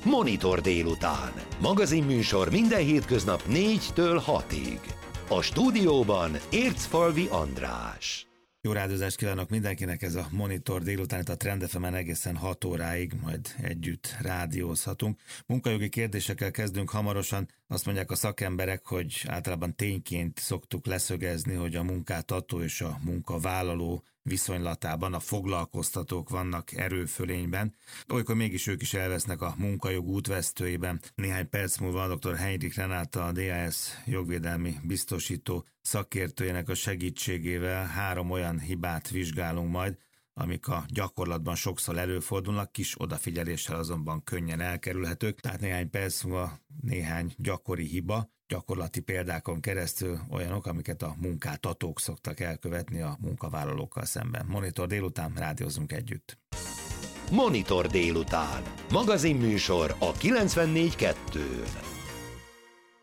Monitor délután. Magazinműsor minden hétköznap 4-től 6-ig. A stúdióban Ércfalvi András. Jó rádiózást kívánok mindenkinek, ez a Monitor délután, itt a Trend FM-en egészen 6 óráig majd együtt rádiózhatunk. Munkajogi kérdésekkel kezdünk hamarosan. Azt mondják a szakemberek, hogy általában tényként szoktuk leszögezni, hogy a munkáltató és a munkavállaló viszonylatában a foglalkoztatók vannak erőfölényben. Olykor mégis ők is elvesznek a munkajog útvesztőiben. Néhány perc múlva dr. Heinrich Renáta, a DAS jogvédelmi biztosító szakértőjének a segítségével 3 olyan hibát vizsgálunk majd, amik a gyakorlatban sokszor előfordulnak, kis odafigyeléssel azonban könnyen elkerülhetők. Tehát néhány perc múlva néhány gyakori hiba, gyakorlati példákon keresztül olyanok, amiket a munkáltatók szoktak elkövetni a munkavállalókkal szemben. Monitor délután, rádiózunk együtt. Monitor délután. Magazinműsor a 94.2-n.